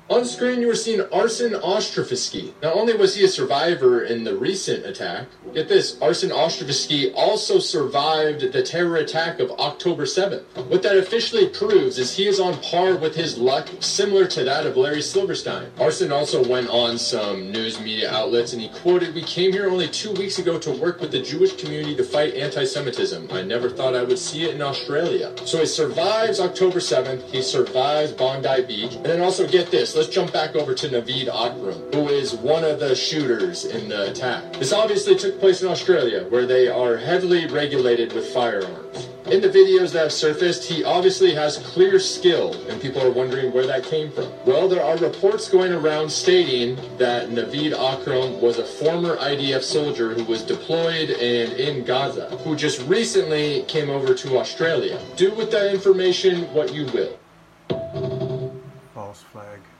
On screen, you were seeing Arsen Ostrovsky. Not only was he a survivor in the recent attack, get this, Arsen Ostrovsky also survived the terror attack of October 7th. What that officially proves is he is on par with his luck, similar to that of Larry Silverstein. Arsen also went on some news media outlets and he quoted, "We came here only 2 weeks ago to work with the Jewish community to fight anti-Semitism. I never thought I would see it in Australia." So he survives October 7th, he survives Bondi Beach, and then also get this, let's jump back over to Naveed Akram, who is one of the shooters in the attack. This obviously took place in Australia, where they are heavily regulated with firearms. In the videos that have surfaced, he obviously has clear skill, and people are wondering where that came from. Well, there are reports going around stating that Naveed Akram was a former IDF soldier who was deployed and in Gaza, who just recently came over to Australia. Do with that information what you will. False flag.